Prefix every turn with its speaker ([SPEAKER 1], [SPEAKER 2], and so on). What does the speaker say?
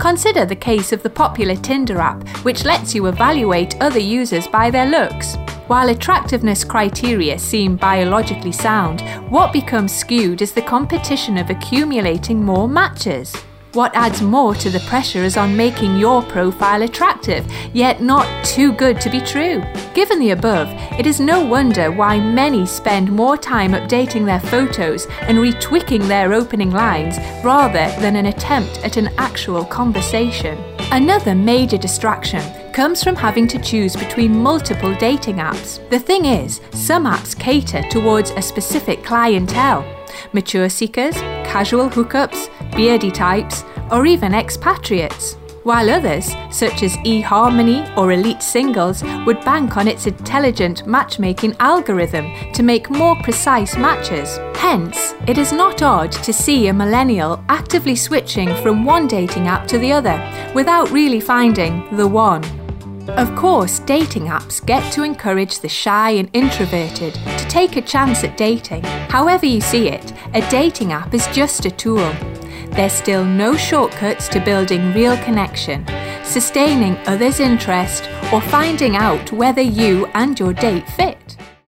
[SPEAKER 1] Consider the case of the popular Tinder app, which lets you evaluate other users by their looks. While attractiveness criteria seem biologically sound, what becomes skewed is the competition of accumulating more matches. What adds more to the pressure is on making your profile attractive, yet not too good to be true. Given the above, it is no wonder why many spend more time updating their photos and retweaking their opening lines rather than an attempt at an actual conversation. Another major distraction comes from having to choose between multiple dating apps. The thing is, some apps cater towards a specific clientele: mature seekers, casual hookups, beardy types, or even expatriates, while others, such as eHarmony or Elite Singles, would bank on its intelligent matchmaking algorithm to make more precise matches. Hence, it is not odd to see a millennial actively switching from one dating app to the other without really finding the one. Of course, dating apps get to encourage the shy and introverted to take a chance at dating. However you see it, a dating app is just a tool. There's still no shortcuts to building real connection, sustaining others' interest, or finding out whether you and your date fit.